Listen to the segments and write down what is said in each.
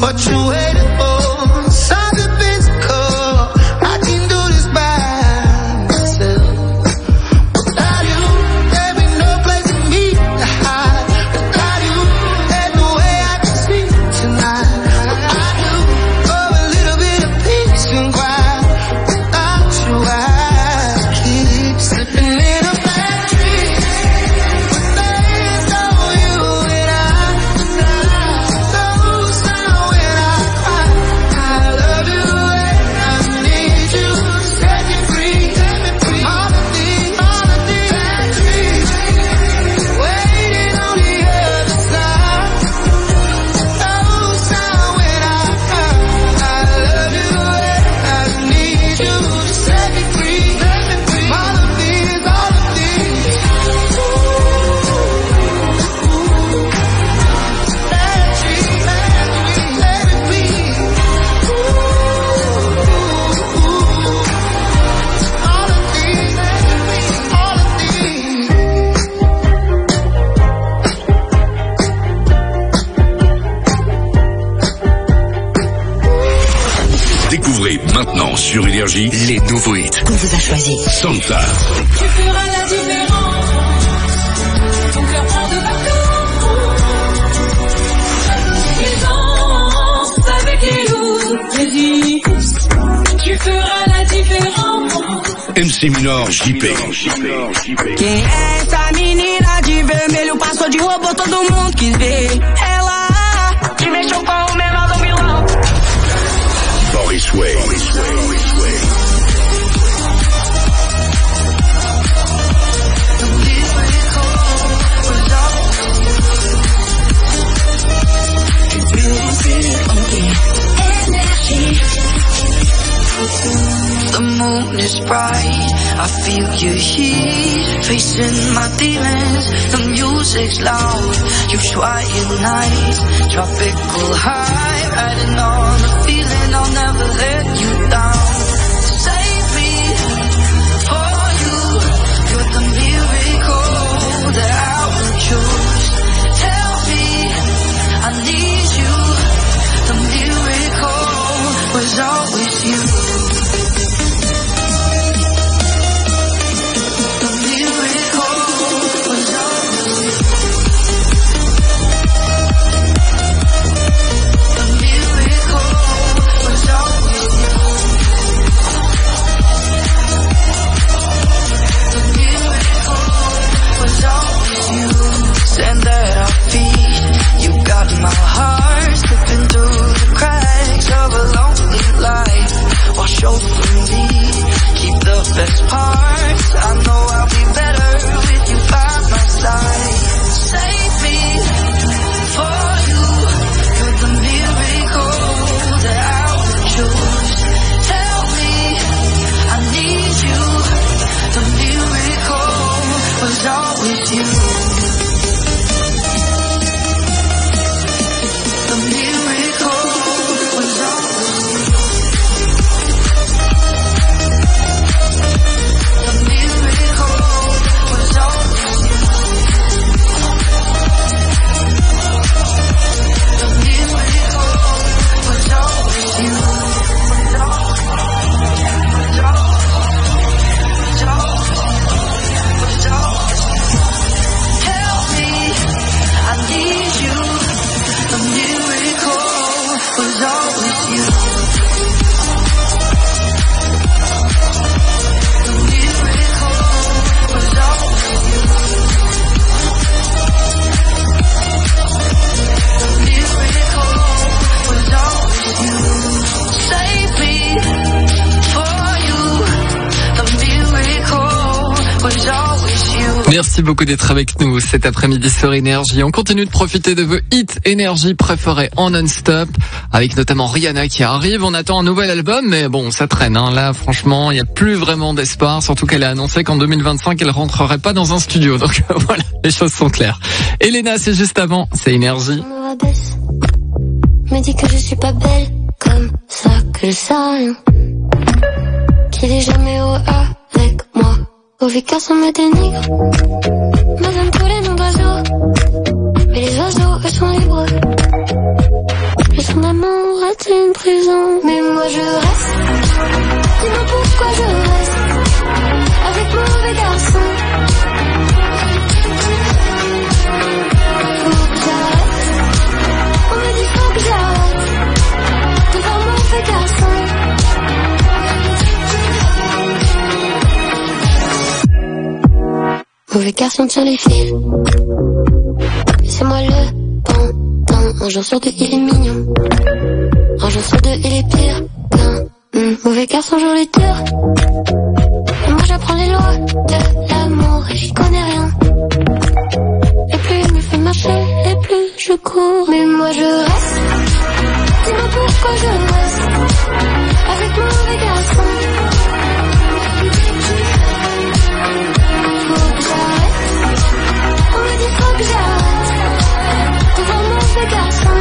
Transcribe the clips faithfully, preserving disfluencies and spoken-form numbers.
what you waiting for. Something physical, I can do this by myself. Without you, there be no place for me to hide. Without you, there's no way I can sleep tonight. But I do for a little bit of peace and quiet. Without you, I keep slipping in a bad dream. But there's no you and I. No sound when I cry. I love you and I need you. Set me free. All the things, all the things bad dreams. Waiting on the other side. No sound when I cry. I love you and I need you. Set me free. All the things, all the things. Bad dreams, bad dreams, let me be. All the things, all the things. Découvrez maintenant sur Énergie les nouveaux hits. Qu'on vous a choisi. Santa, Tu feras la différence. Ton cœur prend de vacances. Présence avec les loups. Résiste. Tu feras la différence. M C Minor, J P. Quem é essa menina de vermelho? Passou de robô, todo mundo quis ver. Ela te mexeu com o menor do vilão. Boris Way. The moon is bright, I feel your heat, facing my demons, the music's loud, you try at night, tropical high, riding on the feeling, I'll never let you down, save me, for you, you're the miracle that I will choose, tell me, I need you, the miracle was always you. Stand at our feet, you got my heart slipping through the cracks of a lonely life. Wash over me, keep the best parts. I know I'll be better with you by my side. Save me for you, you're the miracle that I would choose. Tell me I need you, the miracle was always you. The miracle was always you. The miracle was always you. The miracle was always you. Help me, I need you. The miracle was always you. The miracle was always you. The miracle was always you. Save me for you. The miracle was always you. Merci beaucoup d'être avec nous cet après-midi sur Énergie. On continue de profiter de vos hits Énergie préférés en non-stop, avec notamment Rihanna qui arrive. On attend un nouvel album, mais bon, ça traîne. Hein. Là, franchement, il n'y a plus vraiment d'espoir, surtout qu'elle a annoncé qu'en deux mille vingt-cinq, elle rentrerait pas dans un studio. Donc voilà, les choses sont claires. Elena, c'est juste avant, c'est Énergie. On me rabaisse, me dit que je suis pas belle, comme ça que je sais rien, qu'il est jamais heureux avec moi. Au vicaire ça me dénigre, me donne tous les noms d'oiseaux, mais les oiseaux eux sont libres. Le son d'amour prison. Mais moi je reste. Dis-moi pourquoi je reste avec mauvais garçon. Faut que j'arrête. On me dit faut que j'arrête devant mauvais garçon. Mauvais garçon sur les fils. C'est moi le bon. Un jour sur deux il est mignon. Un jour sur deux il est pire qu'un mmh. Mauvais garçon jour les durs. Et moi j'apprends les lois de l'amour et j'y connais rien. Et plus il me fait marcher et plus je cours. Mais moi je reste. Dis-moi pourquoi je reste avec mauvais garçon. Faut que j'arrête. On me dit faut que j'arrête devant mauvais garçon.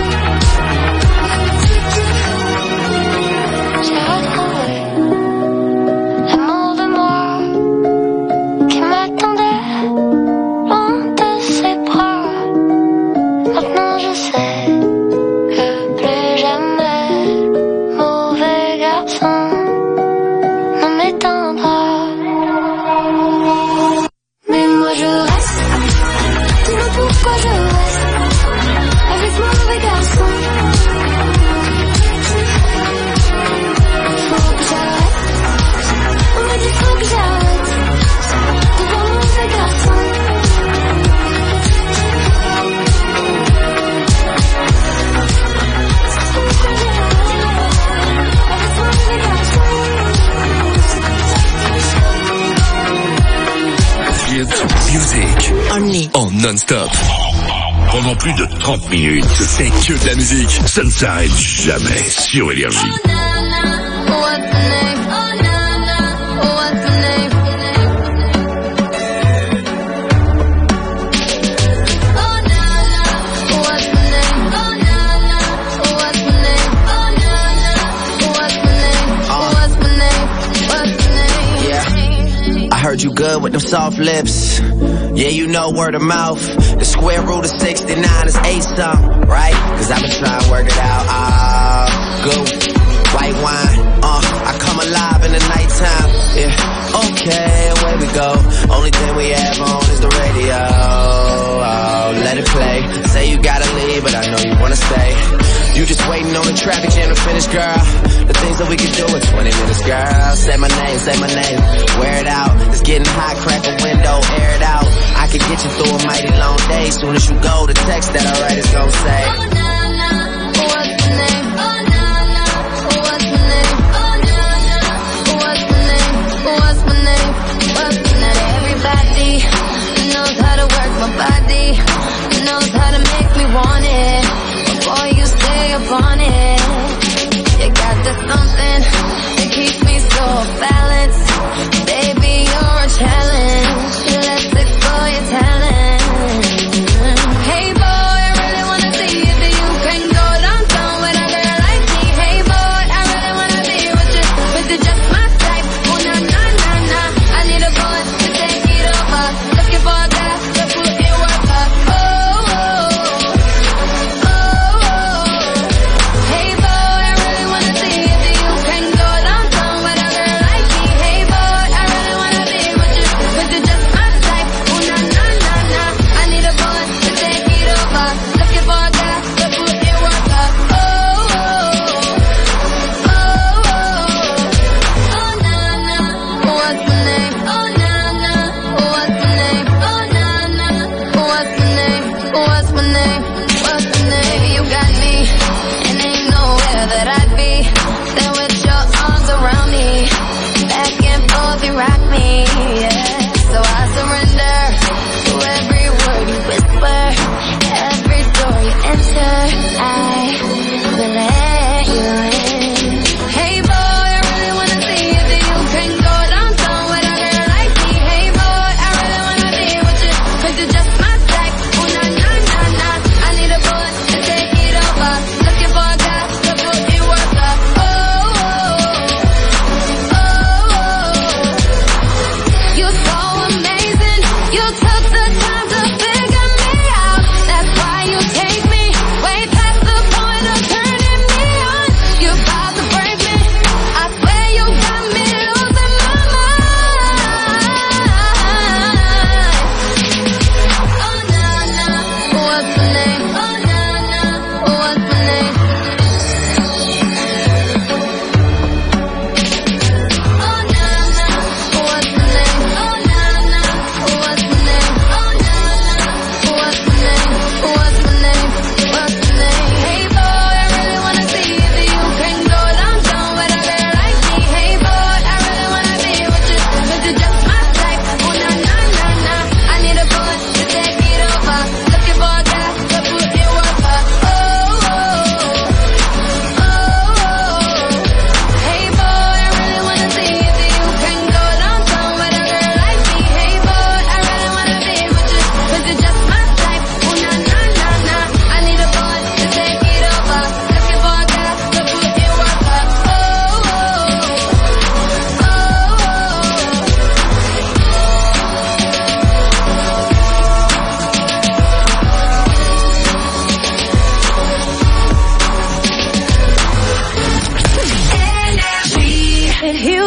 J'ai retrouvé l'amour de moi qui m'attendait loin de ses bras. Maintenant je sais que plus jamais mauvais garçon ne m'éteindra. Mais moi je reste. Dis-moi pourquoi je reste avec mauvais garçon. Faut que j'arrête. On me dit faut que j'arrête devant mauvais garçon. Music. Only. En non-stop. Pendant plus de trente minutes. C'est que de la musique. Ça ne s'arrête jamais sur Énergie. Heard you good with them soft lips. Yeah, you know word of mouth. The square root of sixty-nine is eight something, right? Cause I've been trying to work it out. Ah, uh, good white wine. Uh, I come alive in the nighttime. Yeah, okay, away we go. Only thing we have on is the radio. Oh, let it play. Say you gotta leave, but I know you wanna stay. You just waiting on the traffic jam to finish, girl. The things that we can do in twenty minutes, girl. Say my name, say my name. Wear it out. It's getting hot, crack a window, air it out. I can get you through a mighty long day. Soon as you go, the text that I write is gon' say, oh, nah, nah, what's the name? Oh, nah, nah, what's the name? Oh, nah, nah, what's the name? What's my name? What's the name? Everybody knows how to work my body. Knows how to make me want it. Before you stay upon it, you got the something that keeps me so balanced. Baby, you're a challenge. Let's explore your talent. Hey boy, I really wanna see if you can go downtown with a girl like me. Hey boy, I really wanna be with you, with you just my type. Oh na na na na, I need a boy to take it over. Looking for a guy to put in work. Oh oh oh oh. Hey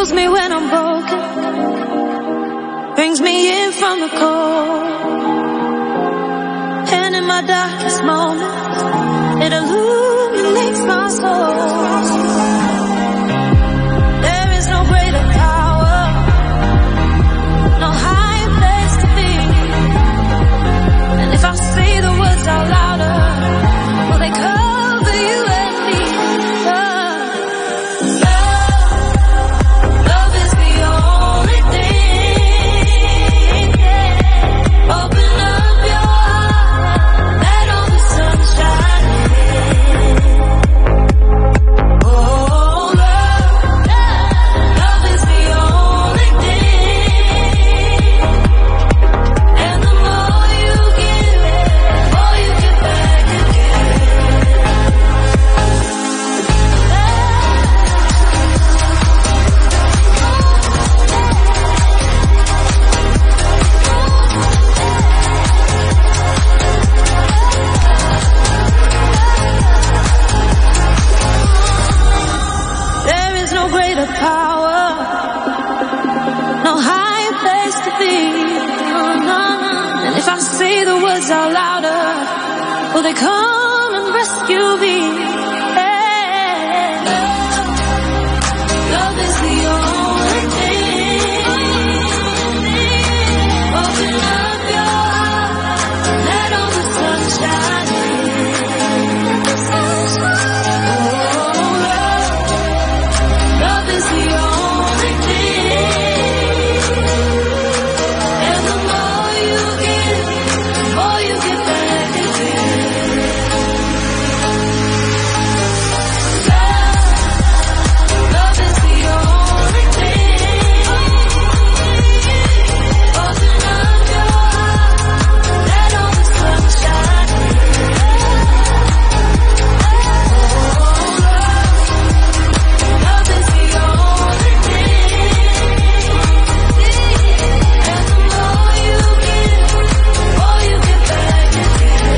heals me when I'm broken, brings me in from the cold, and in my darkest moments, it illuminates my soul. There is no greater power, no higher place to be, and if I say the words out louder, will they cover you and me? Love, love, love is the only thing. Open up your heart, let all the sunshine in. Oh, love, love is the only thing. And the more you give, the more you get back again. There is no greater power, no higher place to be. No, no, no. And if I say the words out louder, will they come and rescue me? Yeah. Love is the only thing. Open up your heart, let all the sunshine in. Oh, love, love is the only thing. And the more you give, the more you get back again. Love, love is the only thing. Open up your heart, let all the sunshine in. Love is the only thing. And the more you give, the more you get back again.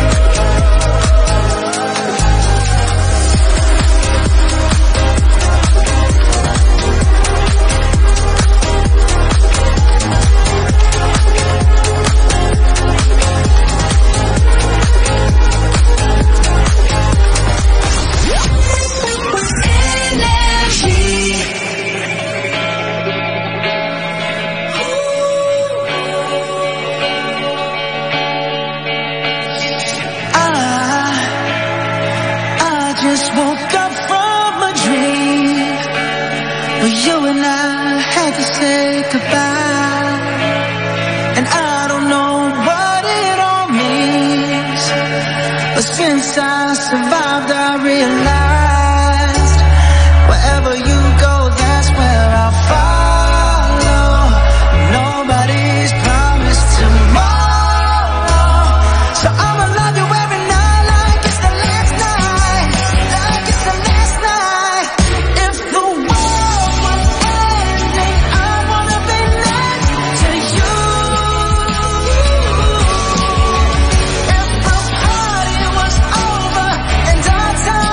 I just woke up from a dream where you and I had to say goodbye, and I don't know what it all means, but since I survived I realized wherever you go, that's where I'll follow. Nobody's promised tomorrow, so I'ma love you every night like it's the last night, like it's the last night. If the world was ending, I wanna be next to you. If the party was over and our time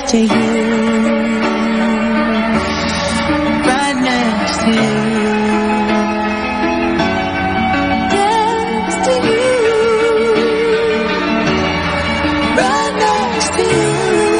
to you. Right next to you. Next to you. Right next to you.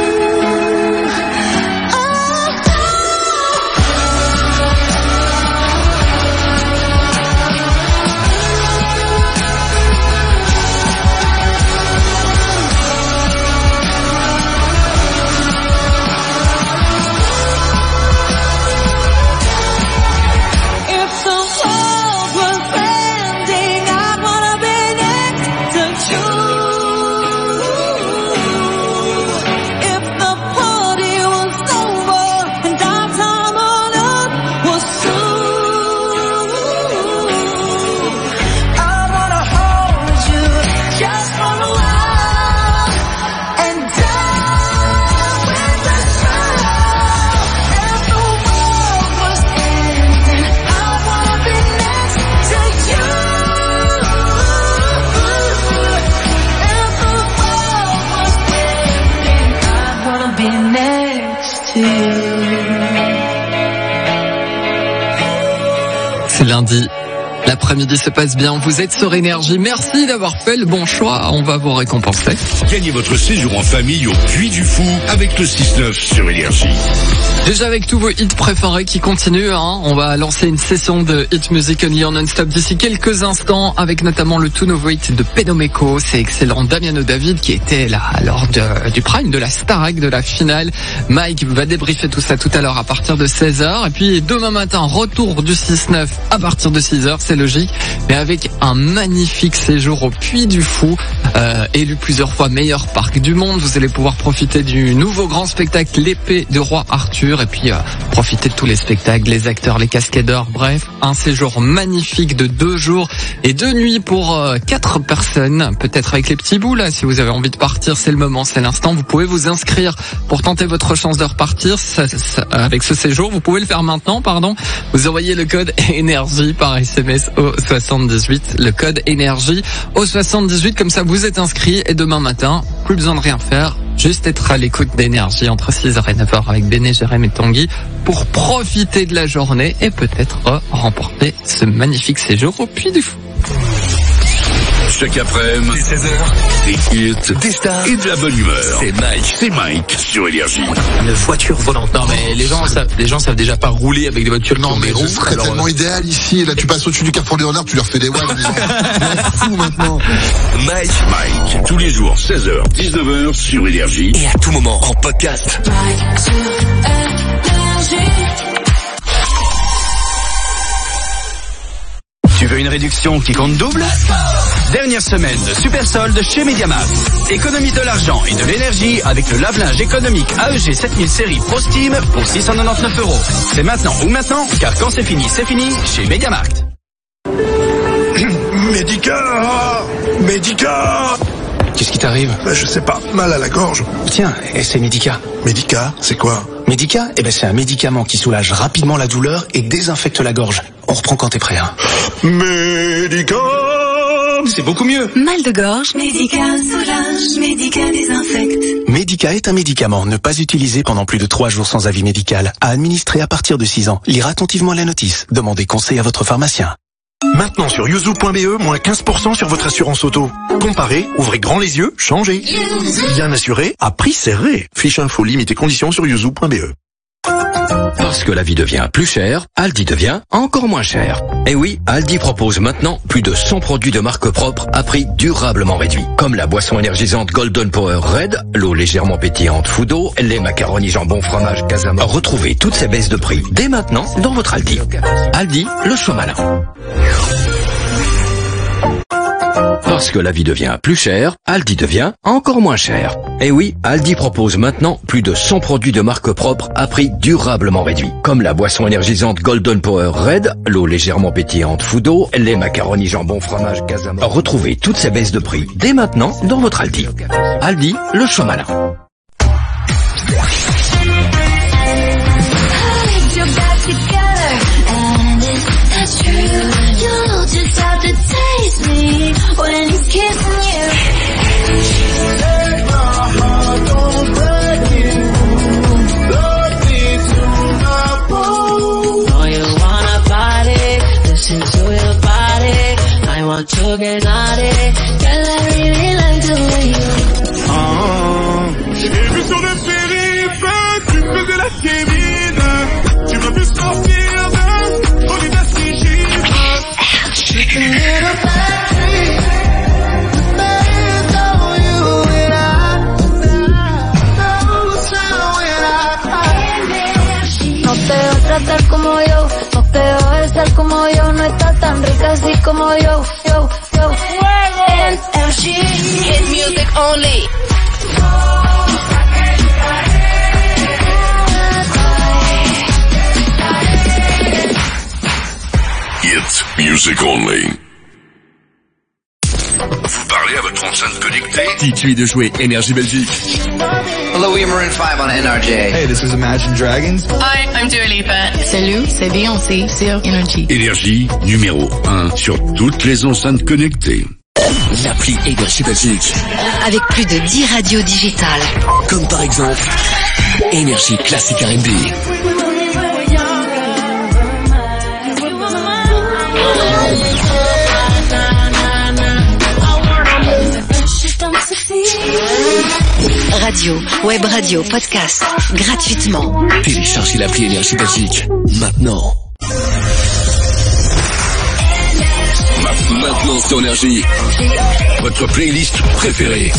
C'est lundi. L'après-midi se passe bien, vous êtes sur Énergie, merci d'avoir fait le bon choix, on va vous récompenser. Gagnez votre séjour en famille au Puy du Fou avec le six neuf sur Énergie. Déjà avec tous vos hits préférés qui continuent, hein, on va lancer une session de hit music only en non-stop d'ici quelques instants avec notamment le tout nouveau hit de Pedomeko, c'est excellent, Damiano David qui était là lors de, du prime de la Starac de la finale. Mike va débriefer tout ça tout à l'heure à partir de seize heures et puis demain matin retour du six neuf à partir de six heures, c'est logique, mais avec un magnifique séjour au Puy du Fou, euh, élu plusieurs fois meilleur parc du monde. Vous allez pouvoir profiter du nouveau grand spectacle L'épée du roi Arthur et puis euh, profiter de tous les spectacles, les acteurs, les cascadeurs, bref, un séjour magnifique de deux jours et deux nuits pour euh, quatre personnes, peut-être avec les petits bouts là, si vous avez envie de partir, c'est le moment, c'est l'instant. Vous pouvez vous inscrire pour tenter votre chance de repartir ça, ça, avec ce séjour. Vous pouvez le faire maintenant, pardon. Vous envoyez le code énergie par S M S au soixante-dix-huit, le code énergie au soixante-dix-huit, comme ça vous êtes inscrit et demain matin, plus besoin de rien faire, juste être à l'écoute d'Énergie entre six heures et neuf heures avec Béné, Jérém et Tanguy pour profiter de la journée et peut-être remporter ce magnifique séjour au Puy du Fou. Chaque après-midi, dès seize heures, des hits, des stars et de la bonne humeur. C'est Mike, c'est Mike sur Énergie. Une voiture volante. Non mais les gens savent, les gens savent déjà pas rouler avec des voitures. Non mais ce serait alors, tellement euh... idéal ici. Là tu passes au-dessus du Carrefour Léonard, tu leur fais des wads. Fou maintenant. Mike, Mike, tous les jours seize heures, dix-neuf heures sur Énergie et à tout moment en podcast. Mike sur Énergie. Tu veux une réduction qui compte double ? Dernière semaine de super solde chez Mediamarkt. Économise de l'argent et de l'énergie avec le lave-linge économique A E G sept mille série Pro Steam pour six cent quatre-vingt-dix-neuf euros. C'est maintenant ou maintenant, car quand c'est fini, c'est fini chez Mediamarkt. Médica Médica Qu'est-ce qui t'arrive ? Ben, je sais pas, mal à la gorge. Tiens, et c'est Médica. Médica, c'est quoi ? Médica, eh ben c'est un médicament qui soulage rapidement la douleur et désinfecte la gorge. On reprend quand t'es prêt, hein. Médica, c'est beaucoup mieux. Mal de gorge, Médica soulage, Médica désinfecte. Médica est un médicament ne pas utilisé pendant plus de trois jours sans avis médical. À administrer à partir de six ans. Lire attentivement la notice. Demandez conseil à votre pharmacien. Maintenant sur yuzu point b e, moins quinze pour cent sur votre assurance auto. Comparez, ouvrez grand les yeux, changez. Bien assuré, à prix serré. Fiche info, limite et conditions sur yuzu point b e. Parce que la vie devient plus chère, Aldi devient encore moins cher. Et oui, Aldi propose maintenant plus de cent produits de marque propre à prix durablement réduit. Comme la boisson énergisante Golden Power Red, l'eau légèrement pétillante Foudo, les macaronis jambon fromage Casama. Retrouvez toutes ces baisses de prix dès maintenant dans votre Aldi. Aldi, le choix malin. Parce que la vie devient plus chère, Aldi devient encore moins cher. Et oui, Aldi propose maintenant plus de cent produits de marque propre à prix durablement réduit. Comme la boisson énergisante Golden Power Red, l'eau légèrement pétillante Foudo, les macaronis jambon fromage Casama. Retrouvez toutes ces baisses de prix dès maintenant dans votre Aldi. Aldi, le choix malin. You'll just have to taste me when he's kissing you. Take my heart, don't break you. que naughty. Girl, I really like the way you. Oh, j'ai vu sur le périph', tu faisais la kémine. Tu m'as vu sortir de folie d'assigine. Just a little battery. Based on you and I. No te va a tratar como yo, no te va a besar como yo, no está tan rica así como yo, yo, yo. N R G, hit music only. Hit music only. Vous parlez à votre enceinte connectée? Dites-lui de jouer Énergie Belgique. Hello, we're Maroon five on N R J. Hey, this is Imagine Dragons. Hi, I'm Dua Lipa. Salut, c'est Beyoncé sur Énergie. Énergie numéro un sur toutes les enceintes connectées. L'appli Énergie Belgique. Avec plus de dix radios digitales. Comme par exemple Énergie Classique R and B. Radio, web radio, podcast, gratuitement. Téléchargez l'appli Énergie Belgique, maintenant. Maintenant sur Énergie, votre playlist préférée.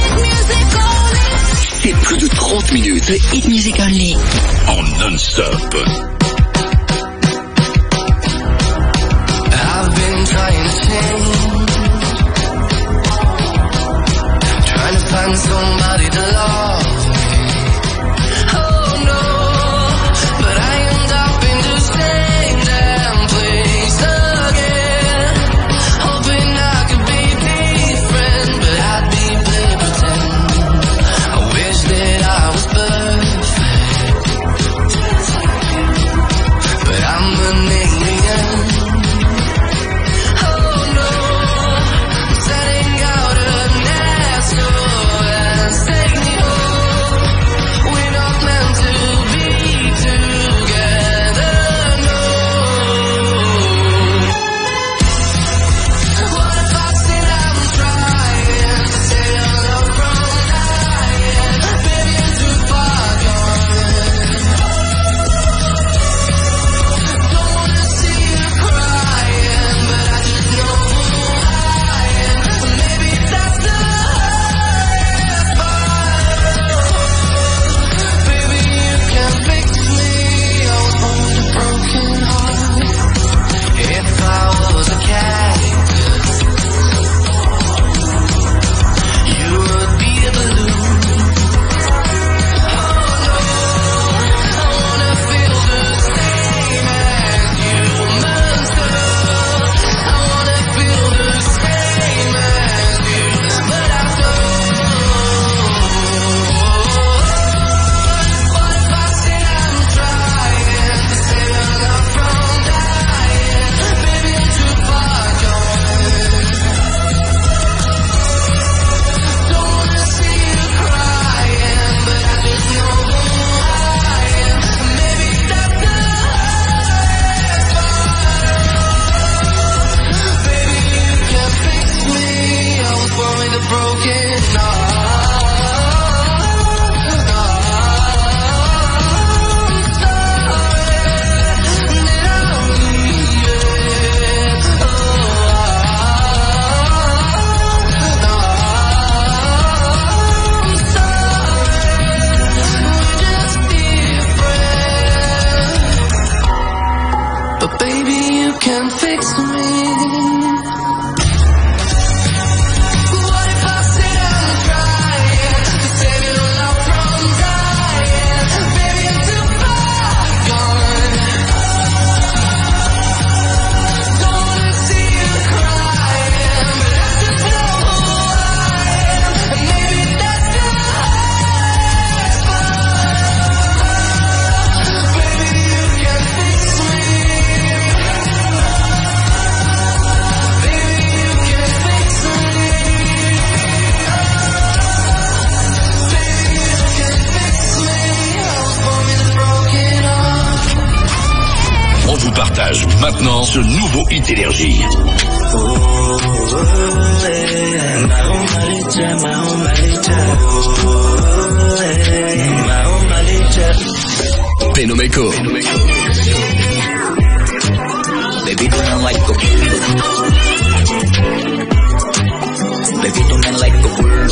C'est plus de trente minutes. Le Hit Music Only. En non-stop. I've been trying to change, trying to find somebody to love me. Oh no, but I end up in the same damn place again. Hoping I could be different, but I'd be playing pretend. I wish that I was perfect, but I'm an alien. Oh no, I'm setting out a nest, oh, and take me home. We're not meant to be together, no. What if I said I'm trying to save your love from dying? Baby, I'm too far gone. Don't wanna see you crying, but I just know who I am. Maybe that's the hardest part. Baby, you can fix me. I was born with a broken heart. If I was a cactus, you would be a balloon. Oh no, I wanna feel the same as you, monster. I wanna feel the same as you, but I don't. What if I said I'm trying to save your love from dying? Baby, I'm too far gone. Don't wanna see you crying, but I just know who I am. Maybe that's the hardest part. Baby, you can fix me. I was born with a broken heart. But baby, you can fix me. What if I said I'm trying to save your love from dying? Baby, I'm too far gone. Don't wanna see you crying, but I just know who I am. And maybe that's the hardest part. Baby, you can fix me. maintenant ce nouveau hit énergie. Phénoméco. Baby, do not like a bullet. Baby, do not like a bullet.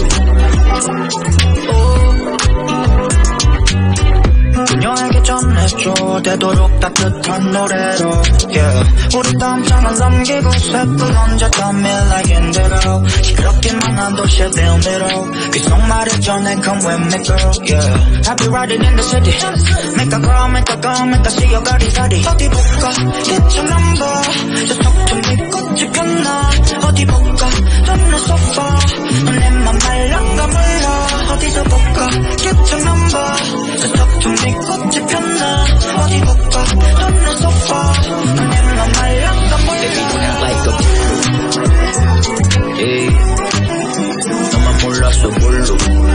그녀에게 전해줘 되도록 따뜻한 노래로 yeah. 우리 담장을 넘기고 쇠불 얹었던 like indigo 시끄럽기만 한 도시의 빌미로 귀속 말해줘 come with me girl yeah. I'll be riding in the city Make a girl make a girl make a see your body body 어디 볼까 get your number 저 턱tum이 꽃이 폈나 어디 볼까 넌내 소파 넌내맘 말랑가 몰라 어디서 볼까 get your number 저 턱tum이 꽃이 폈나 어디 볼까 넌내 소파 넌내맘 말랑가 몰라 Baby do not like a blue yeah. 너만 몰랐어 몰라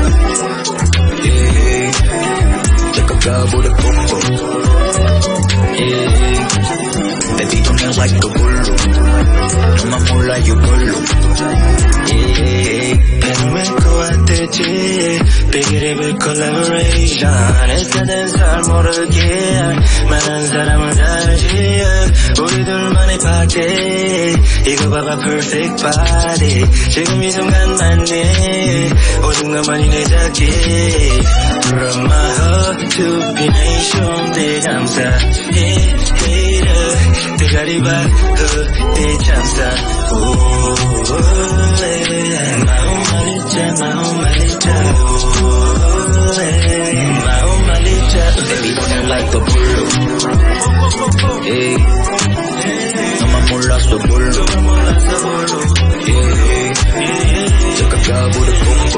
yeah. 잠깐가보다 뽀뽀 yeah. Baby do not like a blue 너만 몰라 you blue yeah. Phénoméco at the G Big Rebel collaboration 했다는 잘 모르게 많은 사람을 알지 우리들만의 파티 이거 봐봐 perfect body 지금 이 순간만이 모든 것만이 내 잡기 From my heart to be nation 대감사해 hater 대가리 봐 그대 참사 마음 말이자 마음 말이자 마음 말이자 Baby don't you like a blue yeah. 너만 몰랐어 blue yeah. 잠깐가보다 뽀뽀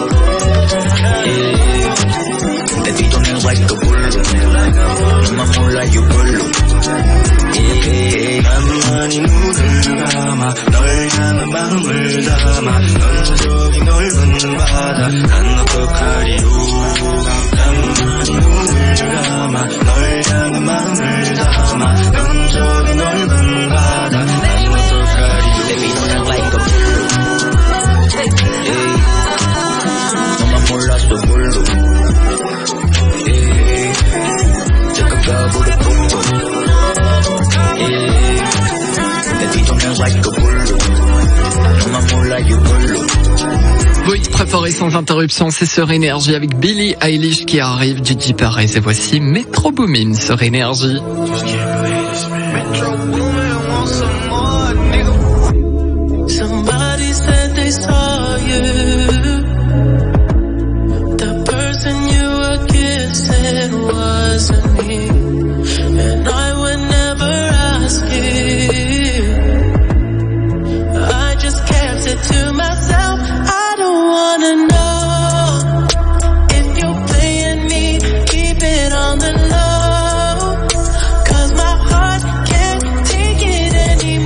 yeah. Baby don't you like a blue 너만 몰라 you blue yeah. 나만이 눈을 감아 널 향한 마음을 담아 넌 저기 넓은 바다 난 어떡하리요 나만이 눈을 감아 널 향한 마음을 담아 넌 저기 넓은 바다 난 어떡하리요 Baby don't you like a blue yeah. 너만 몰랐어 blue yeah. 잠깐가보다 뽀뽀 yeah. Baby don't you like a blue 너만 몰라 you blue Vos hits préférés sans interruption, c'est sur Énergie avec Billie Eilish qui arrive, Gigi Perez et voici Metro Boomin sur Énergie. Somebody said they saw you. The person you were kissing wasn't me, and I would never ask you. I just kept it to myself. I don't wanna know if you're playing me. Keep it on the low, 'cause my heart can't take it anymore.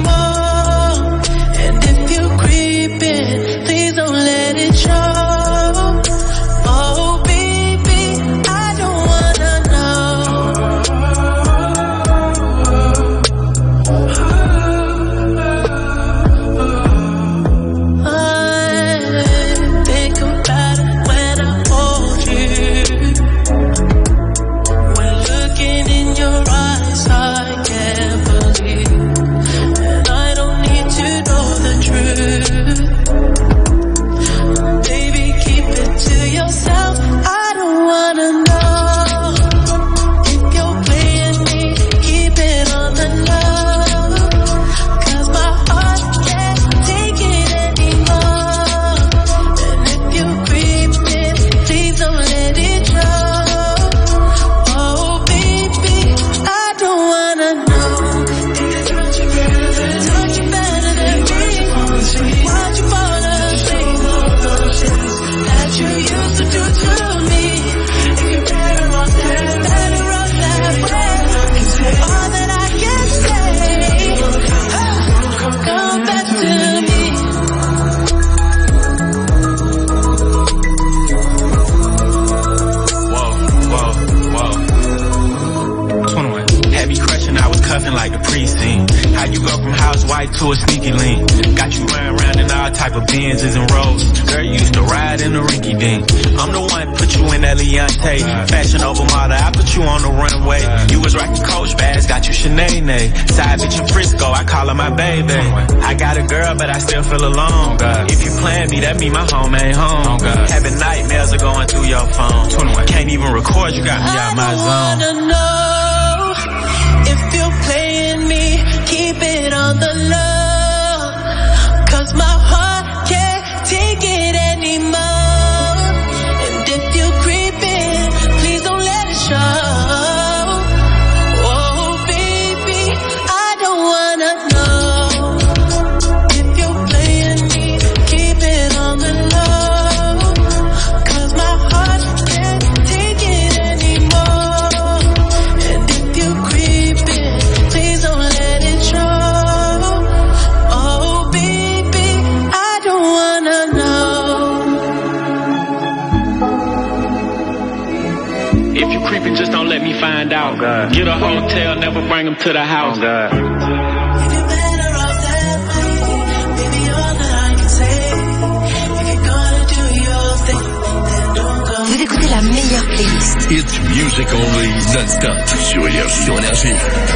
to a sneaky link. Got you riding around in all type of Benzes and Rolls. Girl, you used to ride in the rinky dink. I'm the one put you in that Leontay. Fashion over model, I put you on the runway. You was rocking Coach bags, got you Sinead. Side bitch in Frisco, I call her my baby. I got a girl, but I still feel alone. If you plan me, that mean my home ain't home. Having nightmares are going through your phone. Can't even record, you got me out my zone. I wanna know if you're playing me, keep it on the low. Cause my heart can't take it anymore. And if you're creeping, please don't let it show. Oh baby, I don't wanna know. If you're playing me, keep it on the low. Cause my heart can't take it anymore. And if you're creeping, please don't let it show. Oh baby, I don't wanna know. If you creeping, just don't let me find out. Oh, get a hotel, never bring them to the house. Oh, God. Vous écoutez la meilleure playlist. It's music only non-stop sur Énergie. Sur Énergie.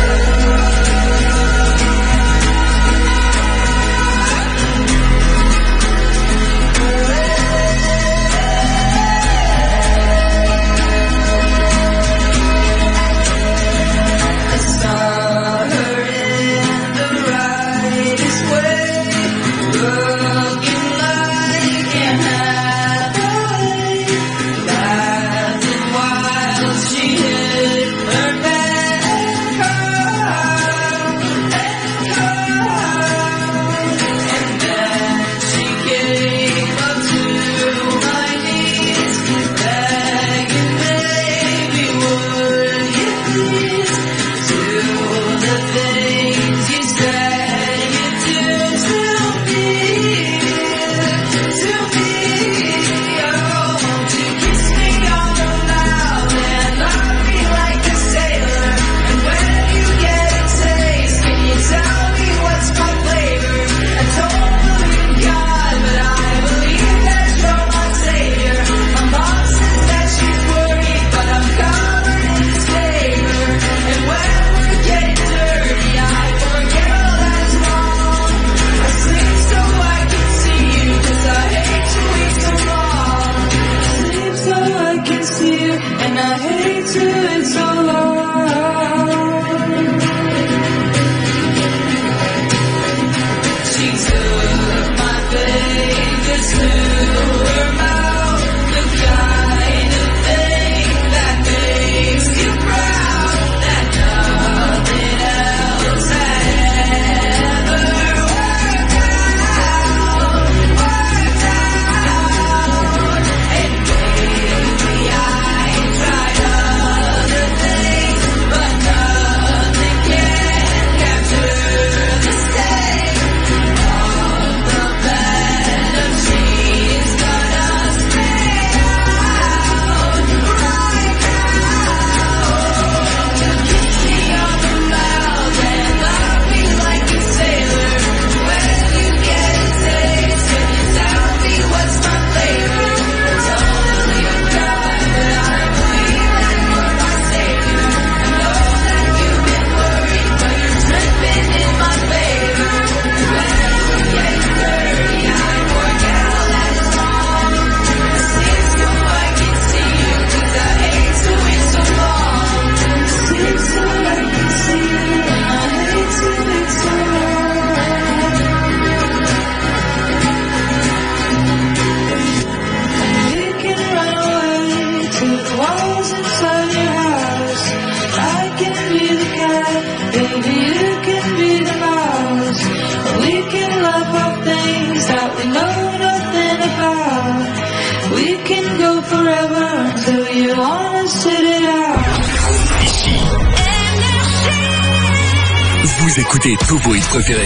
Vous écoutez tous vos hits préférés.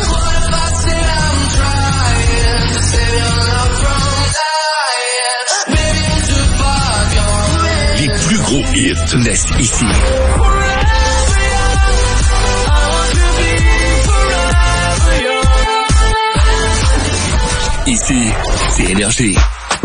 Les plus gros hits naissent ici. Ici, c'est Énergie.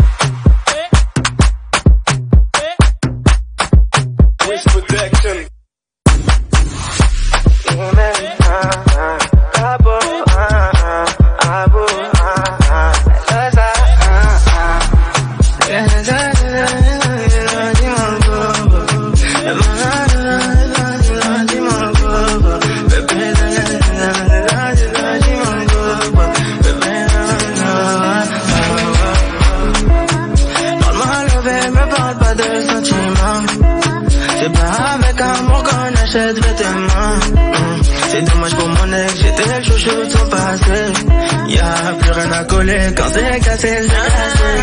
C'est dommage pour mon ex, j'étais le chouchou de son passé. Y'a plus rien à coller quand c'est cassé, c'est cassé.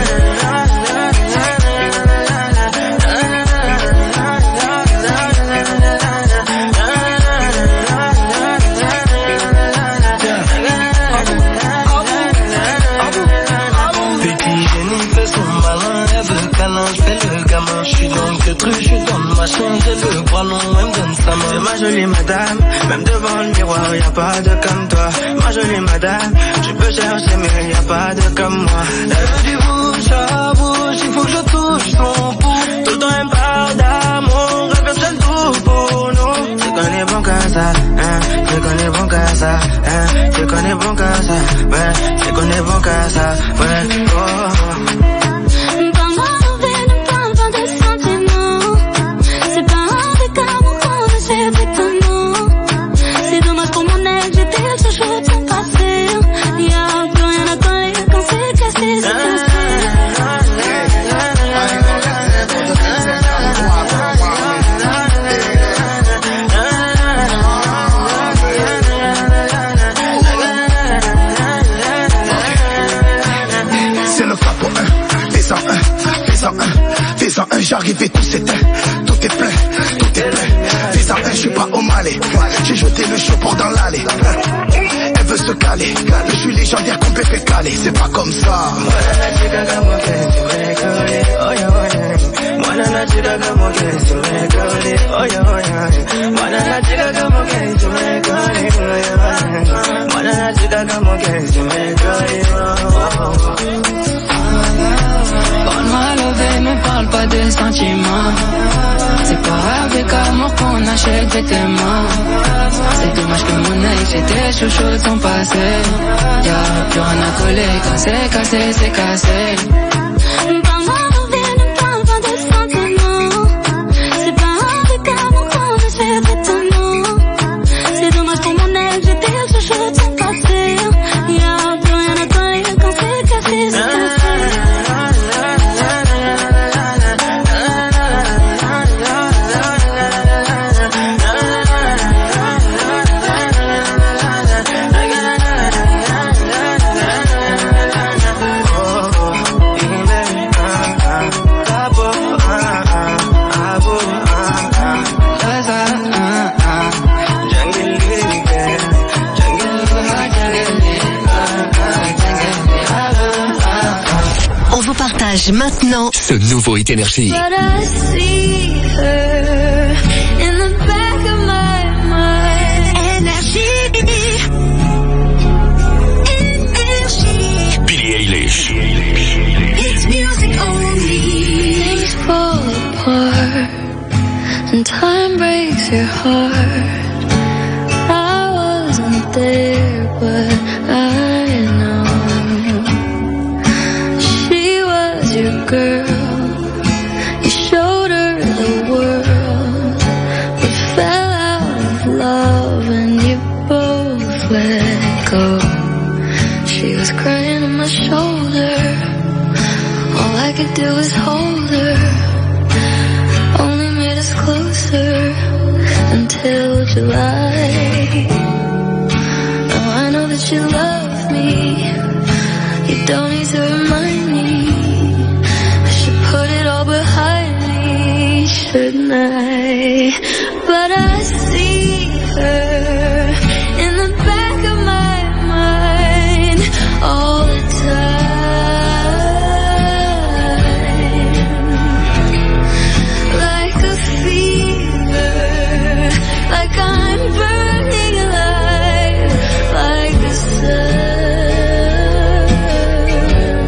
Petit génie fait son malin, elle veut câlin, j'fais le gamin. J'suis dans le truc, j'suis dans le machin, j'ai le bras long, elle me donne sa main. C'est ma jolie madame, même devant le miroir, y'a pas de comme toi. Ma jolie madame, tu peux chercher mais y'a pas de comme moi. Elle veut du bouche à bouche, il faut que je touche son pouce. Tout le temps elle me parle d'amour, elle fait tout pour nous. Tu connais bon qu'à ça, hein, tu connais bon qu'à ça, hein, tu connais bon qu'à ça, ouais, tu connais bon qu'à ça, ouais, oh. C'est dommage pour mon ex, j'étais le chouchou de son passé. Y'a plus rien à coller quand c'est cassé, c'est cassé. C'est le frappe pour un, fais-en un, fais-en un, fais-en un, j'arrive et tout s'éteint, tout est plein, tout est plein. Fais-en un, je suis pas au Malais, j'ai jeté le chaud dans l'allée. Elle veut se caler, je suis légendaire comme Pépé Calé, c'est pas comme ça. Parle-moi levé, me parle pas de sentiments. C'est pas avec amour qu'on achète des témoins. C'est dommage que mon ex était chouchou de son passé. Y'a plus rien à coller quand c'est cassé, c'est cassé. Parle-moi levé, ne parle pas de sentiments. C'est pas avec amour qu'on achète des témoins. C'est dommage pour mon ex, j'étais le chouchou de son passé. Y'a plus rien à coller quand c'est cassé, c'est cassé. Partage maintenant ce nouveau Hit Énergie. But I see her in the back of my mind. Énergie. Énergie. Billie Eilish. It's music only. Things fall apart and time breaks your heart. I wasn't there, but I know. Your girl, you showed her the world, but fell out of love and you both let go. She was crying on my shoulder, all I could do was hold her, only made us closer until July. Now I know that you love me, you don't need to remind me. Put it all behind me, shouldn't I? But I see her in the back of my mind all the time. Like a fever, like I'm burning alive, like the sun.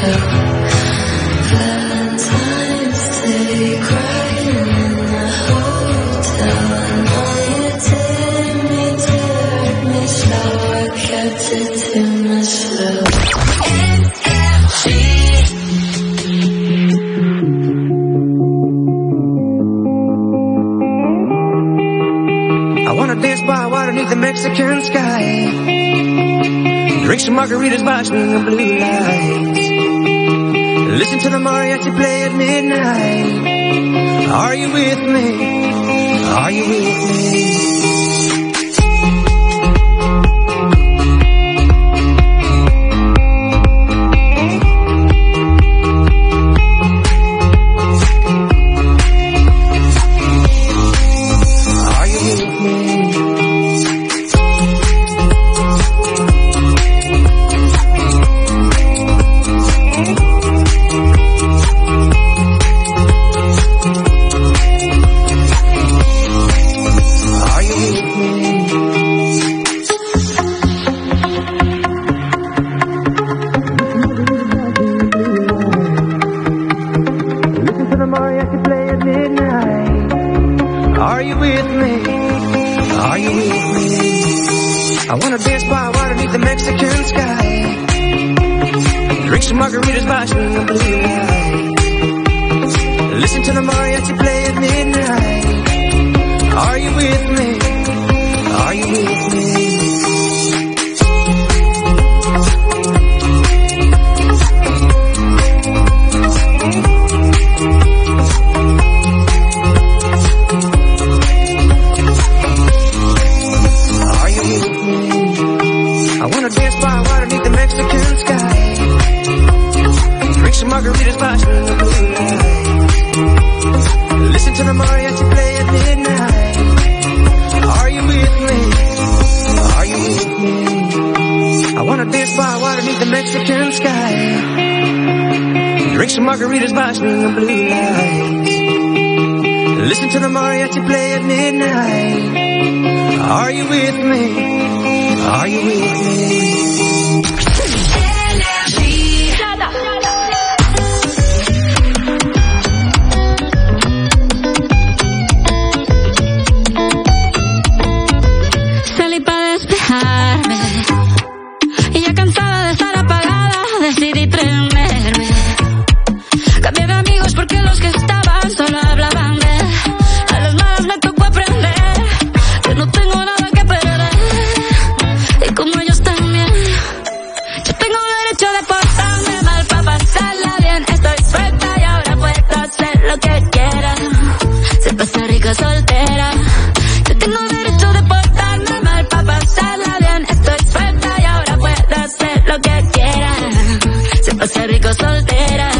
Valentine's Day, crying in the hotel. I know you did me, did me so. I kept it to myself. I wanna dance by water beneath the Mexican sky. Drink some margaritas by swinging blue lights. Listen to the mariachi play at midnight. Are you with me? Are you with me? I wanna dance by water beneath the Mexican sky. Drink some margaritas by swinging blue lights. Listen to the mariachi play at midnight. Are you with me? Are you with me? Margaritas by the blue light. Listen to the mariachi play at midnight. Are you with me? Are you with me? I wanna dance by water beneath the Mexican sky. Drink some margaritas by the blue lights. Listen to the mariachi play at midnight. Are you with me? Are you with me? Y ya cansada de estar apagada, decidí prenderme. Cambié de amigos porque los que estaban solo hablaban de. A las malas me tocó aprender que no tengo nada que perder. Y como ellos también, yo tengo derecho de portarme mal para pasarla bien. Estoy suelta y ahora puedo hacer lo que quiera. Se pasa rica soltera. Yo tengo derecho de portarme mal para pasarla bien. Estoy suelta y ahora puedo hacer lo que quiera. Se pasa rico soltera.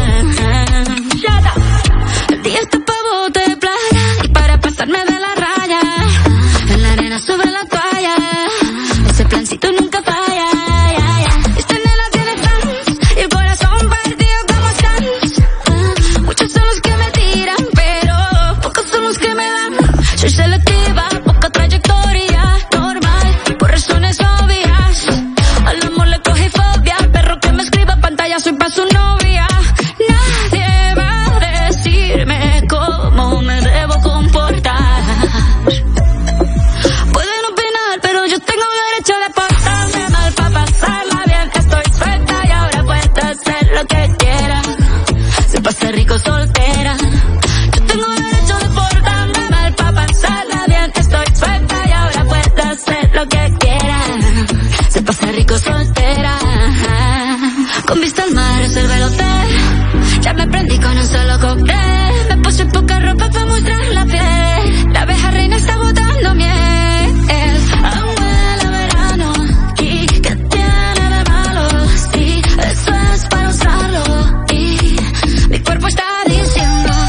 El día está pa' bote de playa y para pasarme de la raya. En la arena sube la toalla. Ese plancito nunca falla. Esta nena tiene fans y el corazón partido como Sans. Muchos son los que me tiran, pero pocos son los que me dan. Soy selectiva, poca trayectoria, normal, por razones obvias. Al amor le cogí fobia, al perro que me escriba pantalla soy pa' su novia. Nadie va a decirme cómo me debo comportar. Pueden opinar, pero yo tengo derecho de portarme mal pa' pasarla bien. Estoy suelta y ahora puedo hacer lo que quiera. Se pasa rico soltera. Yo tengo derecho de portarme mal pa' pasarla bien. Estoy suelta y ahora puedo hacer lo que quiera. Se pasa rico soltera. Con vista al mar reservé el hotel. Ya me prendí con un solo cóctel. Me puse poca ropa pa' mostrar la piel. La abeja reina está botando miel. Aún huele a verano. ¿Y qué tiene de malo? Sí, eso es para usarlo. Y mi cuerpo está diciendo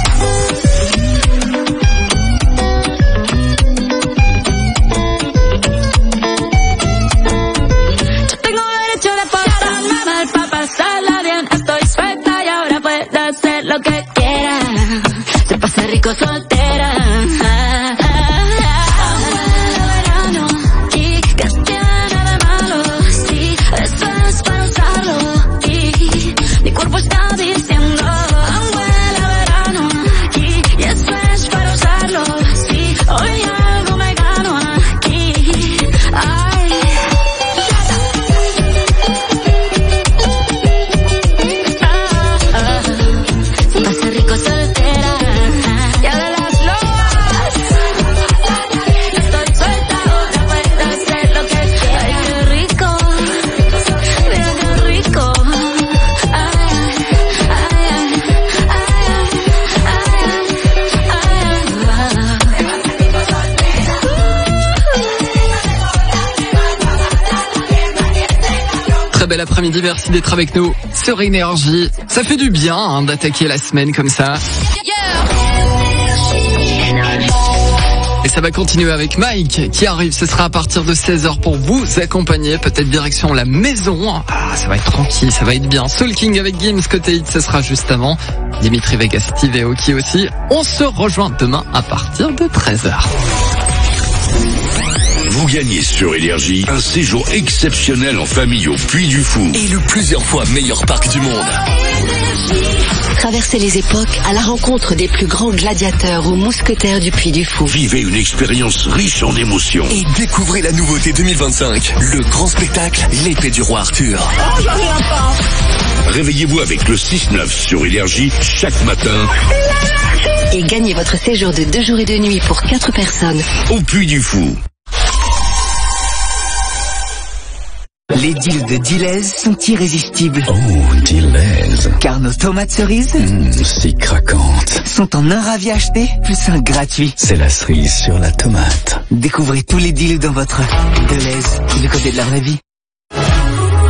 bel après-midi, merci d'être avec nous sur Énergie. Ça fait du bien hein, d'attaquer la semaine comme ça. Et ça va continuer avec Mike qui arrive, ce sera à partir de seize heures pour vous accompagner, peut-être direction la maison. Ah, ça va être tranquille, ça va être bien. Soul King avec Gims côté hit, ce sera juste avant. Dimitri Vegas, Steve et Oki aussi. On se rejoint demain à partir de treize heures. Vous gagnez sur Énergie un séjour exceptionnel en famille au Puy du Fou. Et le plusieurs fois meilleur parc du monde. Traversez les époques à la rencontre des plus grands gladiateurs aux mousquetaires du Puy du Fou. Vivez une expérience riche en émotions. Et découvrez la nouveauté deux mille vingt-cinq, le grand spectacle L'épée du roi Arthur. Oh, j'en reviens pas. Réveillez-vous avec le six neuf sur Énergie chaque matin. Et gagnez votre séjour de deux jours et deux nuits pour quatre personnes. Au Puy du Fou. Les deals de Delez sont irrésistibles. Oh, Delez. Car nos tomates cerises, mmh, si craquantes, sont en un ravi acheté plus un gratuit. C'est la cerise sur la tomate. Découvrez tous les deals dans votre Delez, du côté de la vraie vie. Docteur ?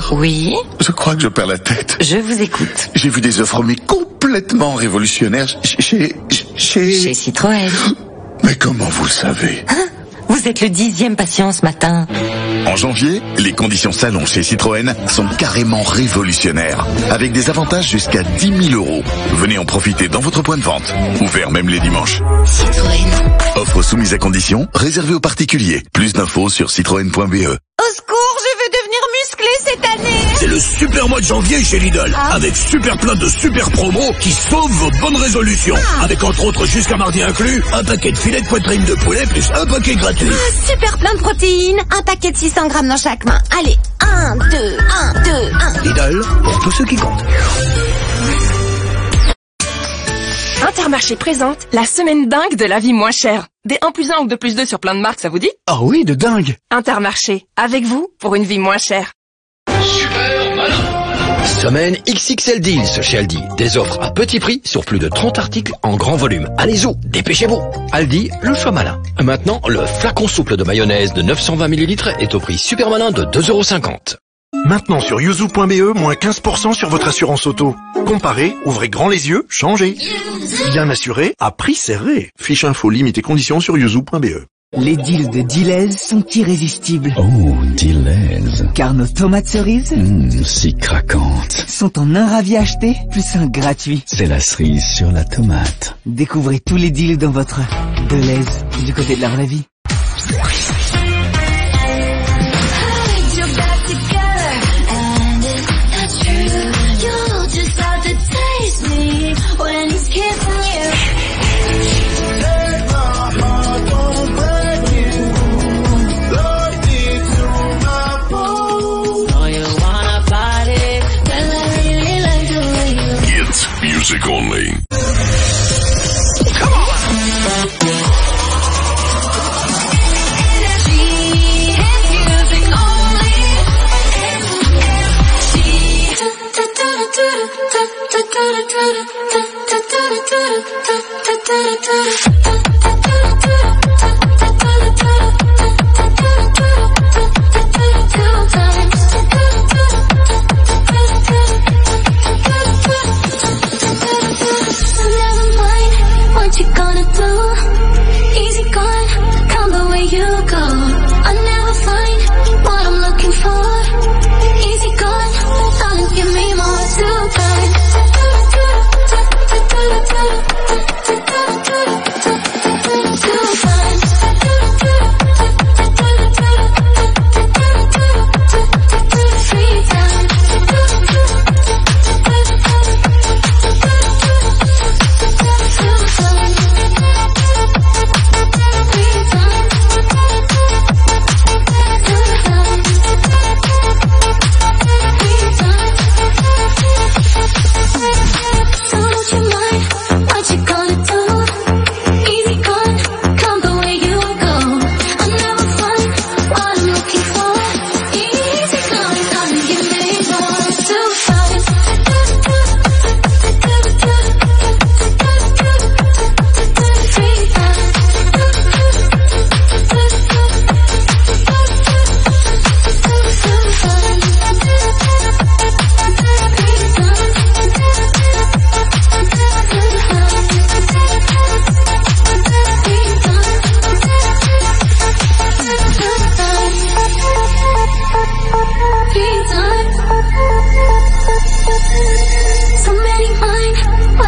Oui ? Je crois que je perds la tête. Je vous écoute. J'ai vu des offres mais complètement révolutionnaires chez... Chez... Chez Citroën. Mais comment vous le savez ? Hein ? Vous êtes le dixième patient ce matin. En janvier, les conditions salon chez Citroën sont carrément révolutionnaires, avec des avantages jusqu'à dix mille euros. Venez en profiter dans votre point de vente, ouvert même les dimanches. Citroën. Offre soumise à conditions, réservée aux particuliers. Plus d'infos sur citroën point b e. Au secours, je veux devenir musclé cette année. C'est le super mois de janvier chez Lidl, ah. avec super plein de super promos qui sauvent vos bonnes résolutions. Ah. Avec entre autres jusqu'à mardi inclus, un paquet de filets de poitrine de poulet plus un paquet gratuit. Ah, super plein de protéines, un paquet de six cents grammes dans chaque main. Allez, un, deux, un, deux, un. Lidl, pour tous ceux qui comptent. Intermarché présente la semaine dingue de la vie moins chère. Des un plus un ou deux plus deux sur plein de marques, ça vous dit? Ah oui, de dingue. Intermarché, avec vous pour une vie moins chère. Super malin. Semaine X X L Deals chez Aldi. Des offres à petit prix sur plus de trente articles en grand volume. Allez-y, dépêchez-vous. Aldi, le choix malin. Maintenant, le flacon souple de mayonnaise de neuf cent vingt millilitres est au prix super malin de deux euros cinquante. Maintenant sur yuzu point b e, moins quinze pour cent sur votre assurance auto. Comparez, ouvrez grand les yeux, changez. Bien assuré, à prix serré. Fiche info, limite et conditions sur yuzu point b e. Les deals de Delez sont irrésistibles. Oh, Delez. Car nos tomates cerises, mmh, si craquantes, sont en un ravi acheté plus un gratuit. C'est la cerise sur la tomate. Découvrez tous les deals dans votre Delez, du côté de la vraie vie. Music only. Come on. What you gonna do? Easy gone, come the way you go. I'll never find what I'm looking for. Easy gone, darling, give me more to time. Too far.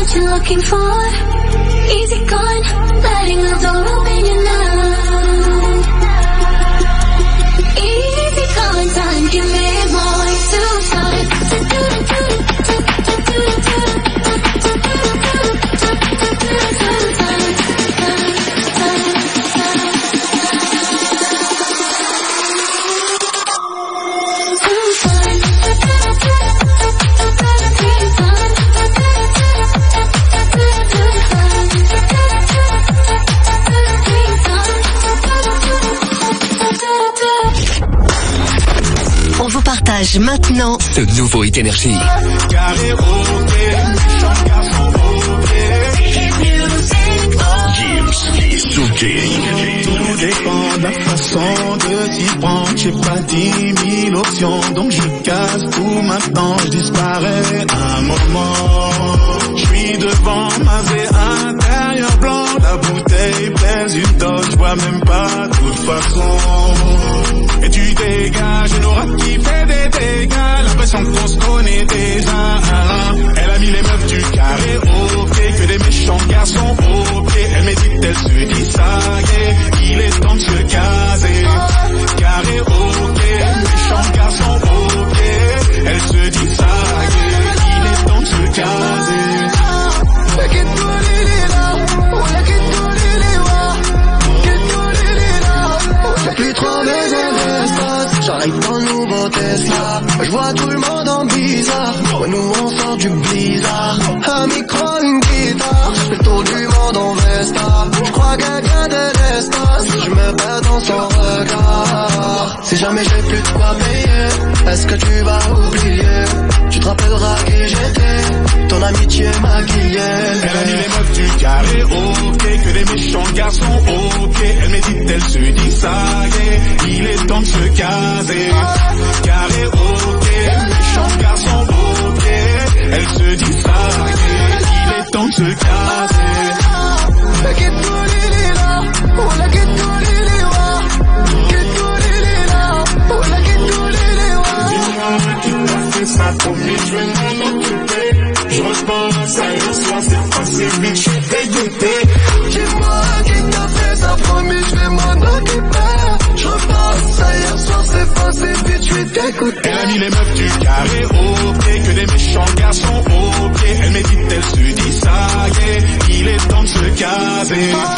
what you're looking for. Easy going, letting the door open you now. Easy going, time, give me more to time. On vous partage maintenant ce nouveau Hit Énergie. Tout dépend de la façon de t'y prendre. J'ai pas dix mille options, donc je casse tout maintenant. Je disparais un moment. Je suis devant ma V intérieur blanc. La bouteille pèse une tonne, je vois même pas de toute façon. Et tu dégages une aura qui fait des dégâts. L'impression qu'on se connaît déjà. Elle a mis les meufs du carré au pied, que des méchants garçons au pied. Elle médite, elle se dit ça y est, il est temps de se caser. Carré au pied, méchants garçons au pied. Elle se dit ça y est, il est temps de se caser. J'ai plus trop besoin d'espace. J'arrive dans le nouveau Tesla. Je vois tout le monde en bizarre. Ouais, nous on sort du blizzard. Un micro, une guitare. Je fais le tour du monde en Vesta. Je crois qu'elle vient de l'espace. Je me perds dans son regard. Si jamais j'ai plus de quoi payer, est-ce que tu vas oublier? Tu te rappelleras qui j'étais. Ton amitié maquillée. Elle a mis les meufs du carré au pied, que des méchants garçons au pied. Elle médite, elle se dit ça y est, il est temps de se caser. Carré au pied, méchants garçons au pied. Elle se dit ça y est, il est temps de se caser. Ça promis, je vais m'en occuper. Je repense à hier soir, c'est passé vite, je suis dégoûté. Dis-moi qui t'a fait ça, promis, je vais m'en occuper. Je repense à hier soir, c'est passé vite, je suis dégoûté. Elle a mis les meufs du carré au pied, que des méchants garçons au pied. Elle médite, elle se dit ça y est, il est temps de se caser.